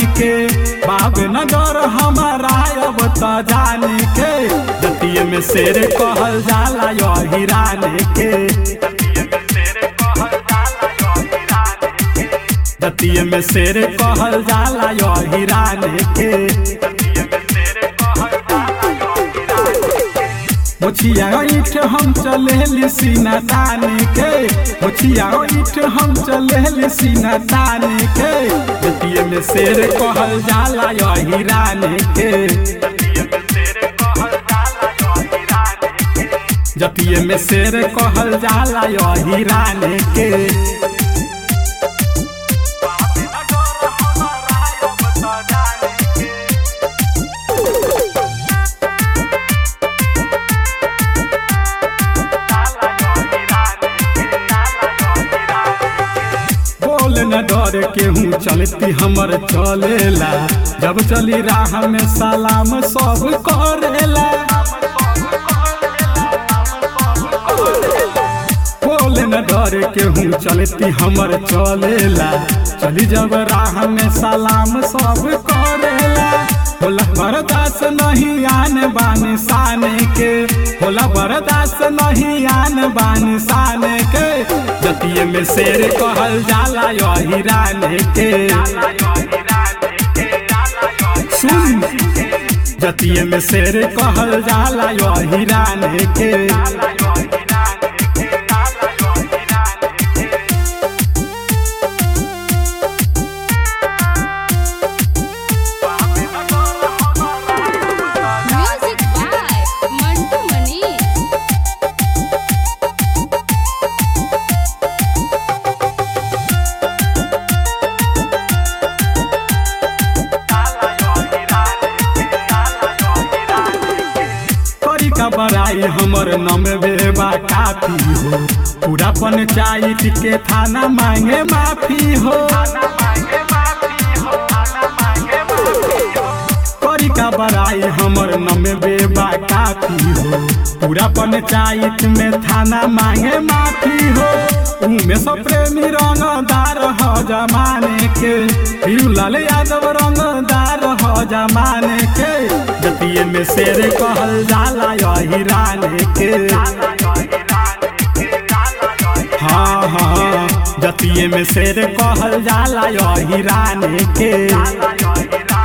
के बाब नगर हमारा अब त जाने के जतिये में शेर कहल जाला यो हिराने के जतिये में शेर कहल जाला यो हिराने के मुछिया ईट हम चले सीना ताने के मुछिया ईट हम चले सीना ताने के जतिये में शेर कहल जाला यो हिराने के जतिये में शेर कहल जाला यो हिराने के न डर केहू चलती हमर चलेला जब चली राह में सलाम सब करेला बोले न डर केहू चलती हमर चलेला चली जब राह में सलाम सब करेला होला बर्दाश्त नहीं आन बान साने के होला बर्दाश्त नहीं आन बान साने के जतिये में शेर कहल जाला यो हिराने के सुन जतिये में शेर कहल जाला यो हिराने के बड़ाई हमर नमबेबा काफी हो पूरा पंचायत के थाना मांगे माफी हो करी का बड़ाई हमर नमबेबा काफी हो पूरा पंचायत में थाना मांगे माफी हो उनमें सब प्रेमी रंगदार हो जमाने के लाल यादव रंगदार हो जमाने के जतिये में शेर कहल जाला यो हिराने के हाँ हाँ जतिये में शेर कहल जाला यो हिराने के।